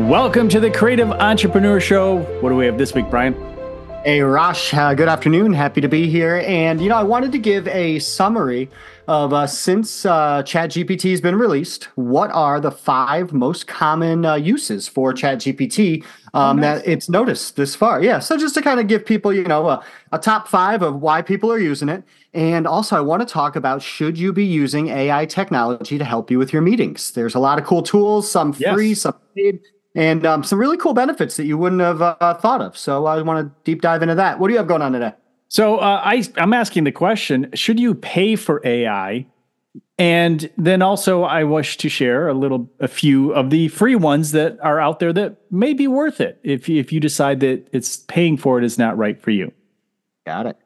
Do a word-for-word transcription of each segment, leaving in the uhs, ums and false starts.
Welcome to the Creative Entrepreneur Show. What do we have this week, Brian? Hey, Rosh, uh, good afternoon. Happy to be here. And, you know, I wanted to give a summary of uh, since uh, ChatGPT has been released, what are the five most common uh, uses for ChatGPT um, oh, nice. that it's noticed this far. Yeah. So just to kind of give people, you know, a, a top five of why people are using it. And also, I want to talk about, should you be using A I technology to help you with your meetings? There's a lot of cool tools, some free, yes. some paid. And um, some really cool benefits that you wouldn't have uh, thought of. So I want to deep dive into that. What do you have going on today? So uh, I, I'm asking the question, should you pay for A I? And then also I wish to share a little, a few of the free ones that are out there that may be worth it if, if you decide that it's paying for it is not right for you. Got it.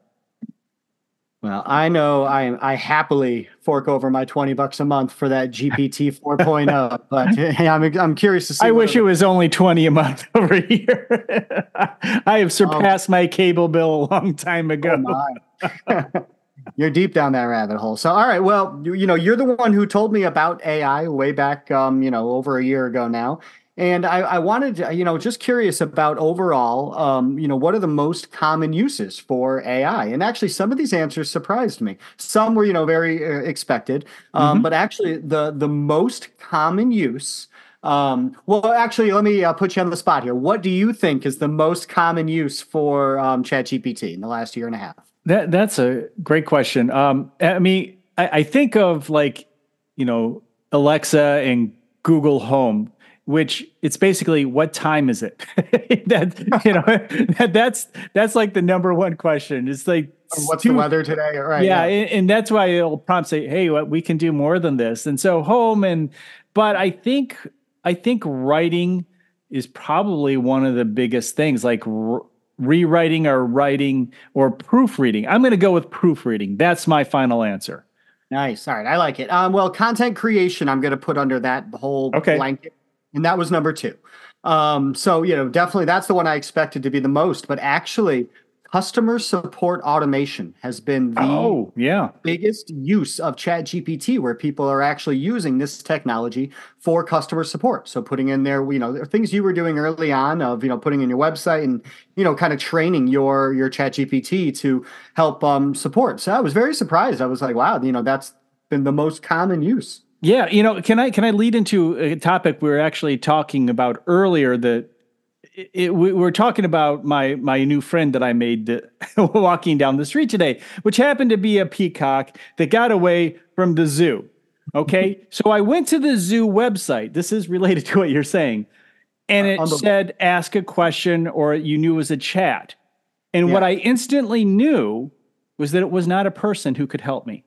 Well, I know I I happily fork over my twenty bucks a month for that G P T four point oh, but hey, I'm I'm curious to see. I wish it was only twenty a month over here. I have surpassed oh. my cable bill a long time ago. Oh my. You're deep down that rabbit hole. So, all right, well, you, you know, you're the one who told me about A I way back, um, you know, over a year ago now. And I, I wanted to, you know, just curious about overall, um, you know, what are the most common uses for A I? And actually, some of these answers surprised me. Some were, you know, very uh, expected. Um, mm-hmm. But actually, the the most common use. Um, well, actually, let me uh, put you on the spot here. What do you think is the most common use for um, ChatGPT in the last year and a half? That that's a great question. Um, I mean, I, I think of like, you know, Alexa and Google Home, which it's basically, what time is it? that, you know, that, that's, that's like the number one question. It's like, what's too, the weather today? Right. Yeah. yeah. And, and that's why it'll prompt say, hey, what, we can do more than this. And so home and, but I think, I think writing is probably one of the biggest things, like r- rewriting or writing or proofreading. I'm going to go with proofreading. That's my final answer. Nice. All right. I like it. Um, well, content creation, I'm going to put under that whole okay. blanket. And that was number two. Um, so, you know, definitely that's the one I expected to be the most. But actually, customer support automation has been the oh, yeah. biggest use of ChatGPT, where people are actually using this technology for customer support. So putting in there, you know, things you were doing early on of, you know, putting in your website and, you know, kind of training your, your ChatGPT to help um, support. So I was very surprised. I was like, wow, you know, that's been the most common use. Yeah, you know, can I can I lead into a topic we were actually talking about earlier? That it, it, we were talking about my my new friend that I made uh, walking down the street today, which happened to be a peacock that got away from the zoo. Okay, so I went to the zoo website. This is related to what you're saying, and it uh, the- said ask a question, or you knew it was a chat. And yeah. what I instantly knew was that it was not a person who could help me.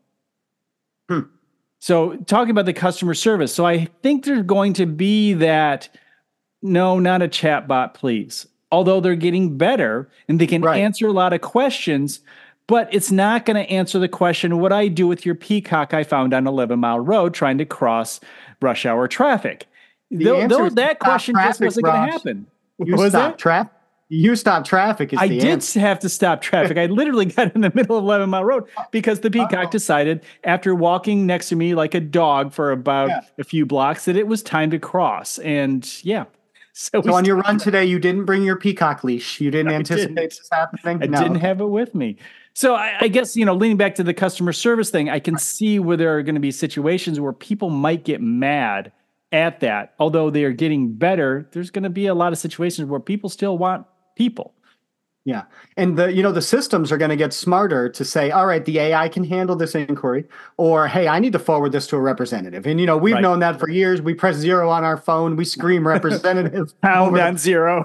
Hmm. So talking about the customer service. So I think there's going to be that, no, not a chat bot, please. Although they're getting better and they can right. answer a lot of questions, but it's not going to answer the question, what I do with your peacock I found on eleven mile road trying to cross rush hour traffic. Though, though that question just wasn't going to happen. You was stop traffic. You stop traffic is I the did answer. have to stop traffic. I literally got in the middle of eleven mile road because the peacock Uh-oh. decided, after walking next to me like a dog for about yeah. a few blocks, that it was time to cross. And yeah. So, so on your run today, you didn't bring your peacock leash. You didn't I anticipate didn't. this happening? I no. didn't have it with me. So I, I guess, you know, leaning back to the customer service thing, I can see where there are going to be situations where people might get mad at that. Although they are getting better, there's going to be a lot of situations where people still want people. Yeah. And the, you know, the systems are going to get smarter to say, all right, the A I can handle this inquiry, or, hey, I need to forward this to a representative. And, you know, we've right. known that for years. We press zero on our phone. We scream representative. Pound on zero.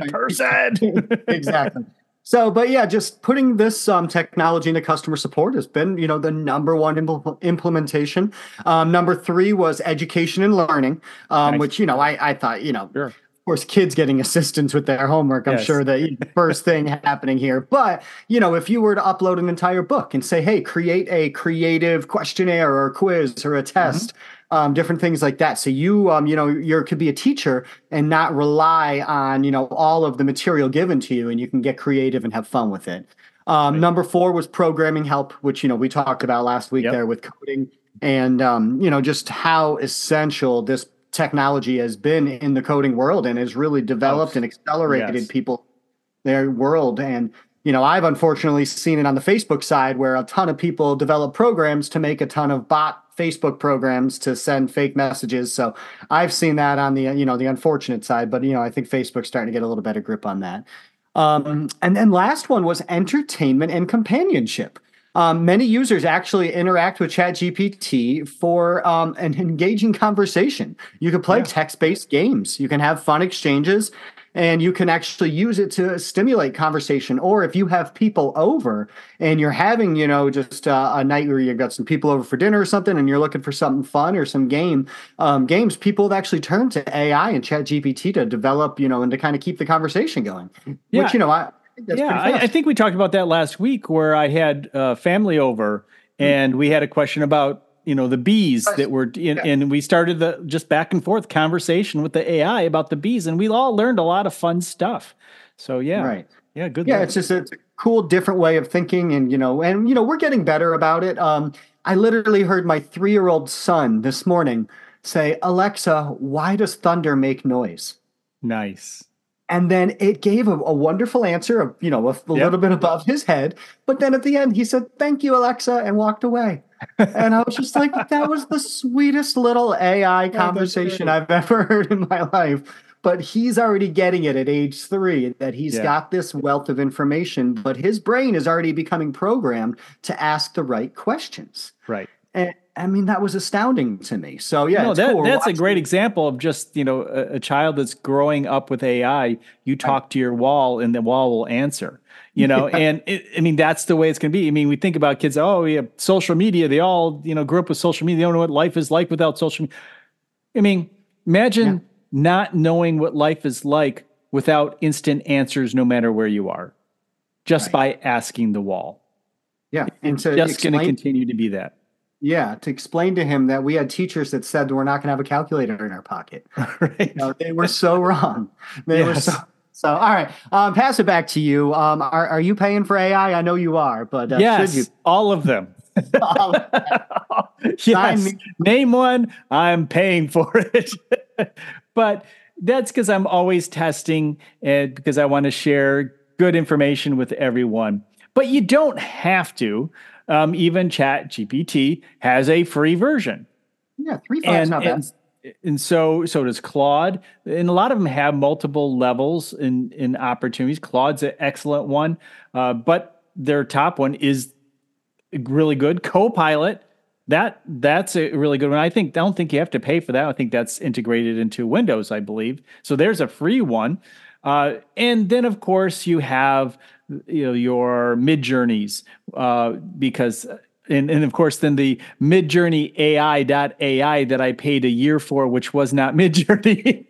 Person. Exactly. So, but yeah, just putting this um, technology into customer support has been, you know, the number one impl- implementation. Um, number three was education and learning, um, nice. which, you know, I, I thought, you know, sure. course, kids getting assistance with their homework, I'm yes. sure the first thing happening here. But, you know, if you were to upload an entire book and say, hey, create a creative questionnaire or a quiz or a test, mm-hmm. um, different things like that. So you, um, you know, you could be a teacher and not rely on, you know, all of the material given to you, and you can get creative and have fun with it. Um, right. Number four was programming help, which, you know, we talked about last week yep. there with coding and, um, you know, just how essential this technology has been in the coding world and has really developed Oh, and accelerated yes. people their world. And you know, I've unfortunately seen it on the Facebook side where a ton of people develop programs to make a ton of bot Facebook programs to send fake messages. So I've seen that on the, you know, the unfortunate side, but you know, I think Facebook's starting to get a little better grip on that. Um, and then last one was entertainment and companionship. Um, many users actually interact with ChatGPT for um, an engaging conversation. You can play Yeah. text-based games. You can have fun exchanges, and you can actually use it to stimulate conversation. Or if you have people over and you're having, you know, just uh, a night where you've got some people over for dinner or something, and you're looking for something fun or some game um, games, people have actually turned to A I and ChatGPT to develop, you know, and to kind of keep the conversation going. Yeah. Which, you know, I think that's Yeah, pretty I, I fast. think we talked about that last week where I had uh, family over and we had a question about, you know, the bees Nice. that were in, Yeah. and we started the just back and forth conversation with the A I about the bees, and we all learned a lot of fun stuff. So yeah, Right. yeah, good Yeah, list. it's just a, it's a cool, different way of thinking, and you know, and you know, we're getting better about it. Um, I literally heard my three-year-old son this morning say, "Alexa, why does thunder make noise?" Nice. And then it gave a, a wonderful answer of, you know, a, a Yep. little bit above his head. But then at the end, he said, "Thank you, Alexa," and walked away. And I was just like, that was the sweetest little A I Oh, that's conversation great. I've ever heard in my life. But he's already getting it at age three that he's Yeah. got this wealth of information, but his brain is already becoming programmed to ask the right questions. Right. And I mean, that was astounding to me. So yeah, No, it's that cool. We're that's a watching- great example of just, you know, a, a child that's growing up with A I. You talk to your wall and the wall will answer, you know, and it, I mean, that's the way it's going to be. I mean, we think about kids, oh, yeah, social media, they all, you know, grew up with social media. They don't know what life is like without social media. I mean, imagine Yeah. not knowing what life is like without instant answers, no matter where you are, just Right. by asking the wall. Yeah. And It's to just going to explain continue to be that. Yeah, to explain to him that we had teachers that said we're not going to have a calculator in our pocket. Right. You know, they were so wrong. They were Yes. so. So, all right, um, pass it back to you. Um, are are you paying for A I? I I know you are, but uh, Yes, should you? all of them. Sign Yes. me. Name one, I'm paying for it. But that's because I'm always testing and because I want to share good information with everyone. But you don't have to. Um, even Chat G P T has a free version. Yeah, three five's And not bad. and and so so does Claude. And a lot of them have multiple levels in in opportunities. Claude's an excellent one, uh, but their top one is really good. Copilot, that that's a really good one. I think I don't think you have to pay for that. I think that's integrated into Windows, I believe. So there's a free one. Uh, and then of course you have you know your Mid Journeys uh, because and, and of course then the Midjourney A I dot A I that I paid a year for, which was not Midjourney.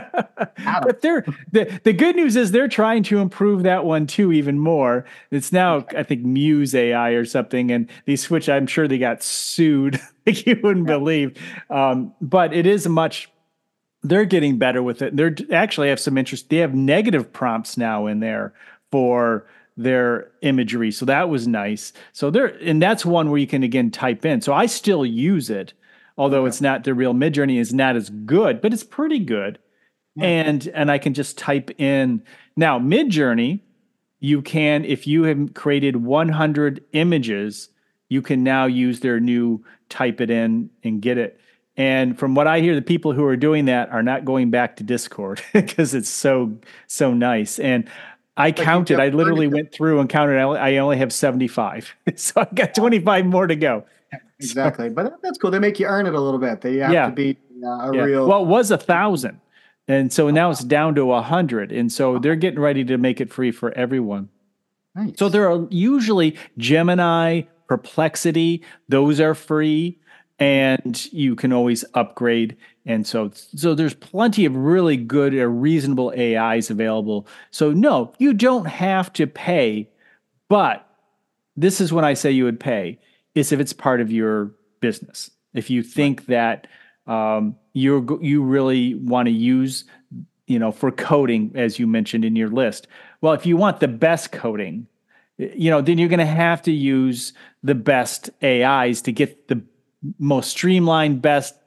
But they're the, the good news is they're trying to improve that one too even more. It's now I think Muse A I or something, and they switched. I'm sure they got sued like you wouldn't Yeah. believe. Um, but it is much. They're getting better with it. They're actually have some interest. They have negative prompts now in there for their imagery. So that was nice. So there, and that's one where you can again type in. So I still use it, although Okay. it's not the real Midjourney is not as good, but it's pretty good. Yeah. And and I can just type in now Midjourney. You can, if you have created one hundred images, you can now use their new type it in and get it. And from what I hear, the people who are doing that are not going back to Discord because it's so so nice. And I you counted. have I literally learned it. went through and counted. I only, I only have seventy-five, so I got twenty-five more to go. Exactly, but that- that's cool. They make you earn it a little bit. They have Yeah. to be uh, a Yeah. real. Well, it was a thousand, and so now it's down to a hundred, and so they're getting ready to make it free for everyone. Nice. So there are usually Gemini, Perplexity; those are free, and you can always upgrade. And so, so there's plenty of really good or reasonable A Is available. So no, you don't have to pay, but this is when I say you would pay, is if it's part of your business. If you think that um, you're go- you really want to use, you know, for coding, as you mentioned in your list. Well, if you want the best coding, you know, then you're going to have to use the best A Is to get the most streamlined, best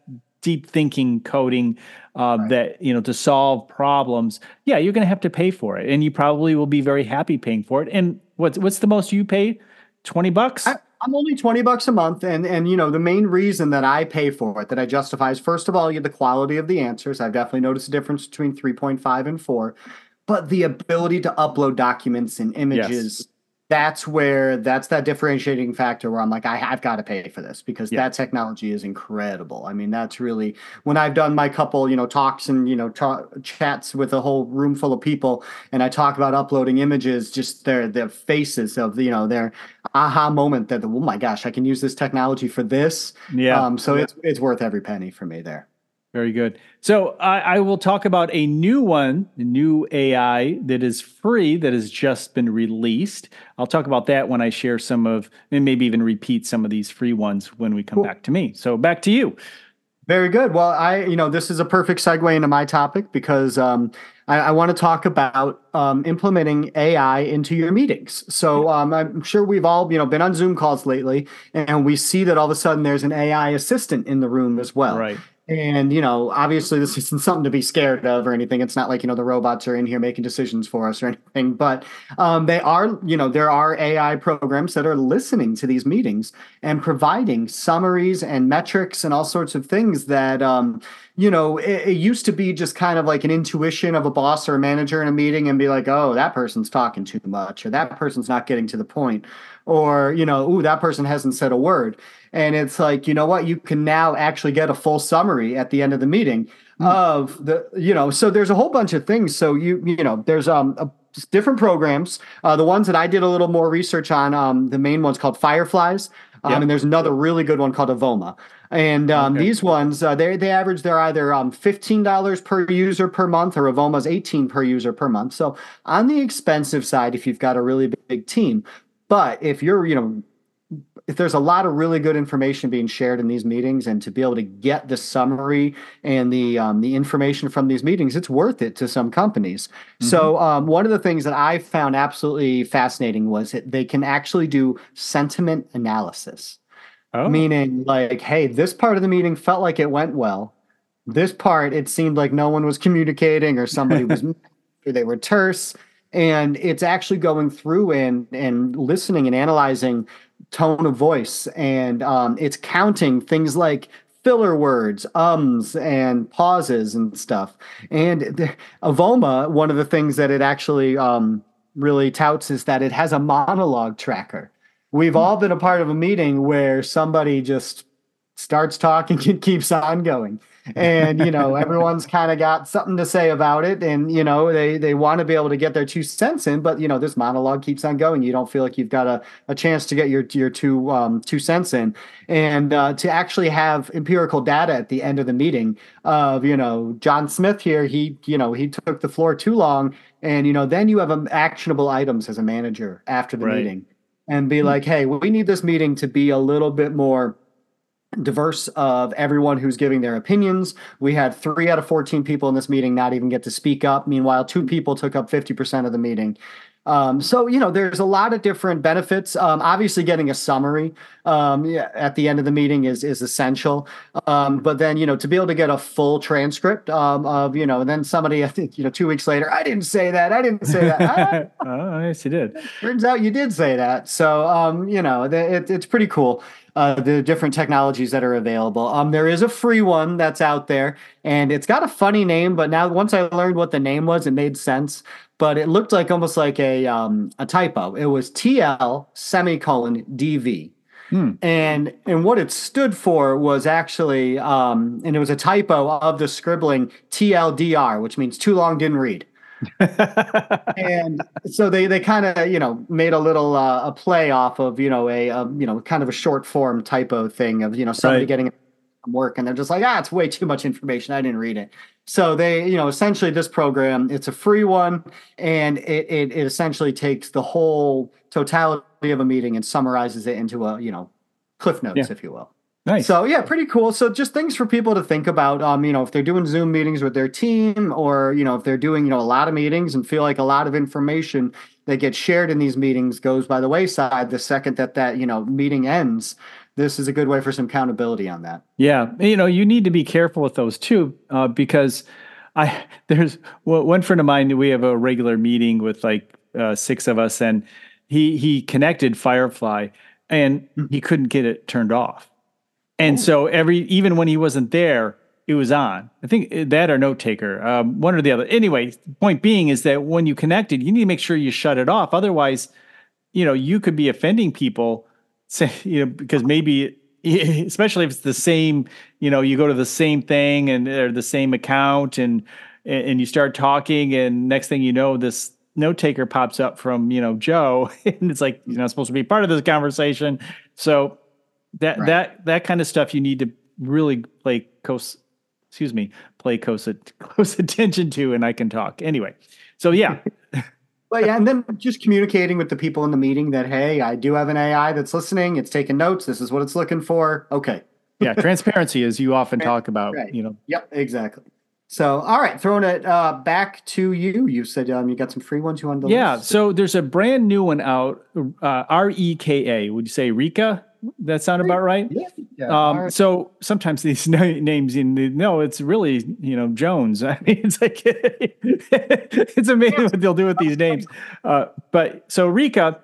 deep thinking coding uh, Right. that, you know, to solve problems, yeah, you're going to have to pay for it, and you probably will be very happy paying for it. And what's what's the most you pay? twenty I, bucks? I'm only twenty bucks a month. And, and, you know, the main reason that I pay for it, that I justify is first of all, you the quality of the answers. I've definitely noticed a difference between three point five and four, but the ability to upload documents and Yes. images, that's where that's that differentiating factor where I'm like, I have got to pay for this because Yeah. that technology is incredible. I mean, that's really when I've done my couple, you know, talks and, you know, ta- chats with a whole room full of people and I talk about uploading images, just their their faces of, you know, their aha moment that, oh my gosh, I can use this technology for this. Yeah. Um, so it's it's worth every penny for me there. Very good. So I, I will talk about a new one, a new A I that is free that has just been released. I'll talk about that when I share some of, and maybe even repeat some of these free ones when we come Cool. back to me. So back to you. Very good. Well, I, you know, this is a perfect segue into my topic because um, I, I want to talk about um, implementing A I into your meetings. So um, I'm sure we've all, you know, been on Zoom calls lately, and we see that all of a sudden there's an A I assistant in the room as well. Right. And, you know, obviously this isn't something to be scared of or anything. It's not like, you know, the robots are in here making decisions for us or anything, but um, they are, you know, there are A I programs that are listening to these meetings and providing summaries and metrics and all sorts of things that, um, you know, it, it used to be just kind of like an intuition of a boss or a manager in a meeting and be like, oh, that person's talking too much or that person's not getting to the point or, you know, ooh, that person hasn't said a word. And it's like, you know what, you can now actually get a full summary at the end of the meeting Hmm. of the, you know, so there's a whole bunch of things. So you, you know, there's um a, different programs. Uh, the ones that I did a little more research on, um, the main one's called Fireflies. Um, and Yep. there's another really good one called Avoma. And um, Okay. these ones, uh, they they average they're either um, fifteen dollars per user per month, or Avoma's eighteen per user per month. So on the expensive side, if you've got a really big team, but if you're, you know, if there's a lot of really good information being shared in these meetings, and to be able to get the summary and the um, the information from these meetings, it's worth it to some companies. Hmm. So um, one of the things that I found absolutely fascinating was that they can actually do sentiment analysis, Oh. meaning like, hey, this part of the meeting felt like it went well. This part, it seemed like no one was communicating or somebody was or they were terse. And it's actually going through and and listening and analyzing tone of voice. And um, it's counting things like filler words, ums, and pauses and stuff. And the, Avoma, one of the things that it actually um, really touts is that it has a monologue tracker. We've Hmm. all been a part of a meeting where somebody just starts talking and keeps on going. And, you know, everyone's kind of got something to say about it. And, you know, they, they want to be able to get their two cents in, but, you know, this monologue keeps on going. You don't feel like you've got a, a chance to get your, your two, um, two cents in. And uh, to actually have empirical data at the end of the meeting of, you know, John Smith here, he, you know, he took the floor too long. And, you know, then you have um, actionable items as a manager after the Right. meeting and be Hmm. like, hey, we need this meeting to be a little bit more diverse of everyone who's giving their opinions. We had three out of fourteen people in this meeting not even get to speak up. Meanwhile, two people took up fifty percent of the meeting. Um, so, you know, there's a lot of different benefits. Um, obviously, getting a summary um, yeah, at the end of the meeting is is essential. Um, but then, you know, to be able to get a full transcript um, of, you know, and then somebody, I think, you know, two weeks later, I didn't say that. I didn't say that. Ah, Oh, yes, you did. turns out you did say that. So, um, you know, the, it, it's pretty cool. Uh, the different technologies that are available. Um, there is a free one that's out there, and it's got a funny name. But now, once I learned what the name was, it made sense. But it looked like almost like a um, a typo. It was T L semicolon D V. Hmm. And and what it stood for was actually, um, and it was a typo of the scribbling T L D R, which means too long didn't read. And so they they kind of, you know, made a little uh, a play off of, you know, a, a you know, kind of a short form typo thing of, you know, somebody Right. getting it from work and they're just like, ah, it's way too much information, I didn't read it. So they, you know, essentially this program, it's a free one, and it it, it essentially takes the whole totality of a meeting and summarizes it into a, you know, cliff Yeah. notes, if you will. Nice. So yeah, pretty cool. So just things for people to think about. Um, you know, if they're doing Zoom meetings with their team, or you know, if they're doing, you know, a lot of meetings and feel like a lot of information that gets shared in these meetings goes by the wayside the second that that, you know, meeting ends. this is a good way for some accountability on that. Yeah, you know, you need to be careful with those too, uh, because I there's well, one friend of mine. We have a regular meeting with like uh, six of us, and he he connected Firefly, and he couldn't get it turned off. And Oh. so every even when he wasn't there, it was on. I think that or Note Taker, um, one or the other. Anyway, point being is that when you connect it, you need to make sure you shut it off. Otherwise, you know, you could be offending people, say, you know, because maybe, especially if it's the same, you know, you go to the same thing and or the same account and and you start talking, and next thing you know, this note taker pops up from, you know, Joe, and it's like you're not supposed to be part of this conversation. So that Right. that that kind of stuff you need to really play close, excuse me, play close close attention to, and I can talk anyway. So yeah. But yeah, and then just communicating with the people in the meeting that, hey, I do have an A I that's listening. It's taking notes. This is what it's looking for. Okay. Yeah, transparency, as you often talk about, Right. you know. Yep, exactly. So, all right, throwing it uh, back to you. You said um, you got some free ones you wanted to Yeah, list. so there's a brand new one out, uh, R E K A. Would you say Rika? That sound about right? Yeah. yeah. Um, all right. So sometimes these na- names, in the, no, it's really, you know, Jones. I mean, it's like, it's amazing what they'll do with these names. Uh, but so Rika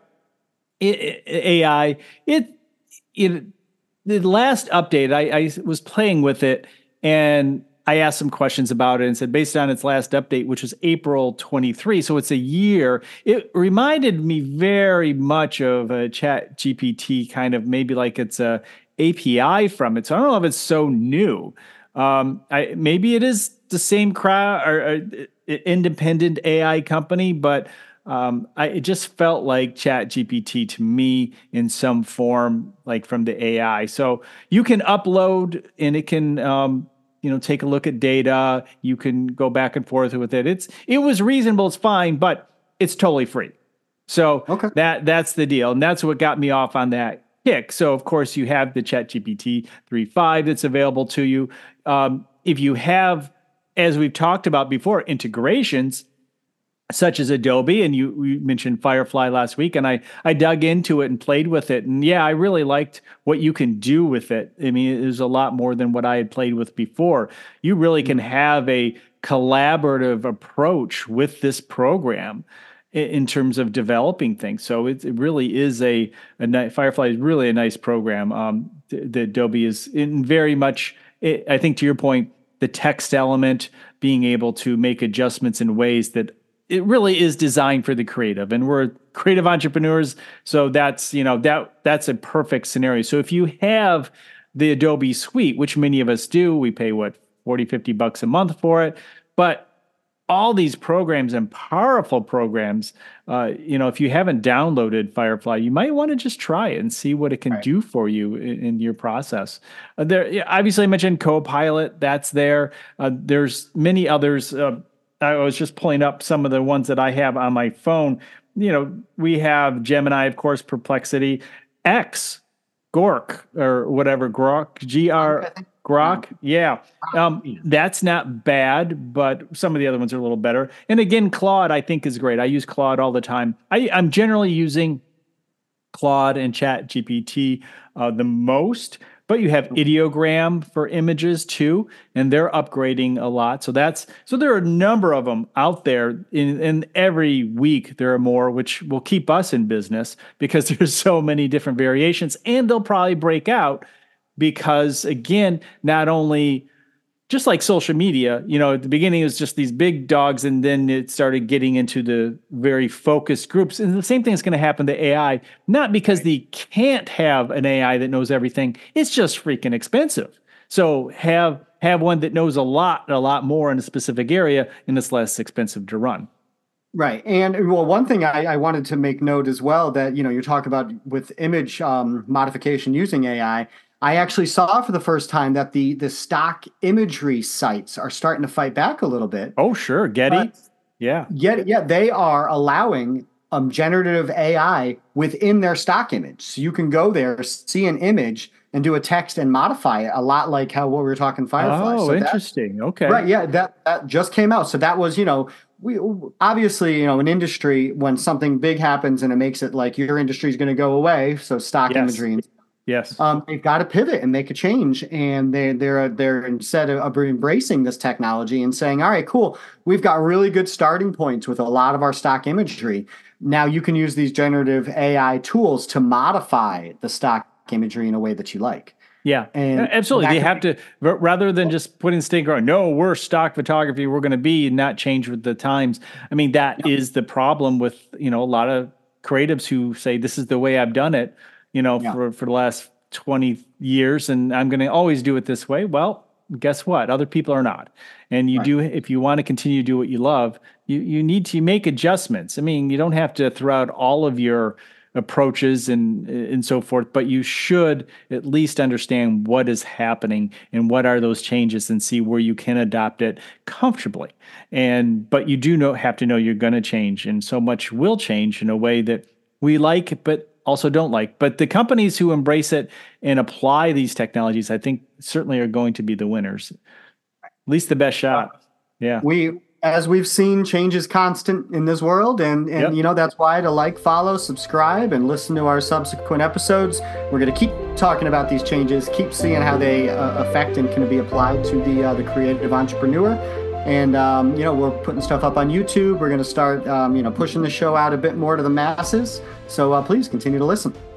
it, A I, it, it, the last update, I, I was playing with it and I asked some questions about it and said, based on its last update, which was April twenty-three, so it's a year, it reminded me very much of a Chat G P T, kind of maybe like it's a A P I from it. So I don't know if it's so new. Um, I, maybe it is the same crowd or, or independent A I company, but um, I, it just felt like Chat G P T to me in some form, like from the A I. So you can upload and it can, um, you know, take a look at data. You can go back and forth with it. It's it was reasonable. It's fine, but it's totally free. So Okay. that that's the deal, and that's what got me off on that kick. So of course you have the ChatGPT three point five that's available to you. Um, if you have, as we've talked about before, integrations such as Adobe, and you, you mentioned Firefly last week, and I I dug into it and played with it, and yeah, I really liked what you can do with it. I mean, it was a lot more than what I had played with before. You really can have a collaborative approach with this program in, in terms of developing things. So it, it really is a, a ni- Firefly is really a nice program. Um, the, the Adobe is in very much. It, I think to your point, the text element, being able to make adjustments in ways that it really is designed for the creative, and we're creative entrepreneurs. So that's, you know, that that's a perfect scenario. So if you have the Adobe suite, which many of us do, we pay what, forty, fifty bucks a month for it. But all these programs and powerful programs, uh, you know, if you haven't downloaded Firefly, you might want to just try it and see what it can Right. do for you in, in your process. Uh, there, yeah, obviously, I mentioned Copilot. That's there. Uh, there's many others. Uh, I was just pulling up some of the ones that I have on my phone. You know, we have Gemini, of course, Perplexity, X, Gork, or whatever, Grok, G R, Grok. Yeah. Um, that's not bad, but some of the other ones are a little better. And again, Claude, I think, is great. I use Claude all the time. I, I'm generally using Claude and Chat G P T uh, the most, but you have Ideogram for images too, and they're upgrading a lot. So that's so there are a number of them out there. In, in every week there are more, which will keep us in business because there's so many different variations, and they'll probably break out because, again, not only just like social media, you know, at the beginning it was just these big dogs, and then it started getting into the very focused groups. And the same thing is going to happen to A I, not because they can't have an A I that knows everything. It's just freaking expensive. So have have one that knows a lot, a lot more in a specific area, and it's less expensive to run. Right. And well, one thing I, I wanted to make note as well that, you know, you talk about with image um, modification using A I. I actually saw for the first time that the the stock imagery sites are starting to fight back a little bit. Oh, sure. Getty. But yeah. Yet, yeah, they are allowing um, generative A I within their stock image. So you can go there, see an image, and do a text and modify it a lot like how what we were talking Firefly. Oh, so that, interesting. Okay. right. Yeah. That, that just came out. So that was, you know, we obviously, you know, an industry, when something big happens and it makes it like your industry is going to go away. So stock Yes. imagery and Yes. Um, they've got to pivot and make a change, and they they're they're instead of embracing this technology and saying, all right, cool, we've got really good starting points with a lot of our stock imagery. Now you can use these generative A I tools to modify the stock imagery in a way that you like. Yeah, and absolutely. They have be- to, rather than just putting sticker on, no, we're stock photography, we're going to be and not change with the times. I mean, that yeah. is the problem with, you know, a lot of creatives who say, this is the way I've done it, you know, yeah. for, for the last twenty years, and I'm going to always do it this way. Well, guess what? Other people are not. And you right. do, if you want to continue to do what you love, you, you need to make adjustments. I mean, you don't have to throw out all of your approaches and and so forth, but you should at least understand what is happening and what are those changes and see where you can adopt it comfortably. And but you do know have to know you're going to change, and so much will change in a way that we like but also don't like. But the companies who embrace it and apply these technologies, I think certainly are going to be the winners. At least the best shot. Yeah. We As we've seen, change is constant in this world. And, and yep. you know, that's why to like, follow, subscribe, and listen to our subsequent episodes. We're going to keep talking about these changes, keep seeing how they uh, affect and can be applied to the uh, the creative entrepreneur. And, um, you know, we're putting stuff up on YouTube. We're going to start, um, you know, pushing the show out a bit more to the masses. So uh, please continue to listen.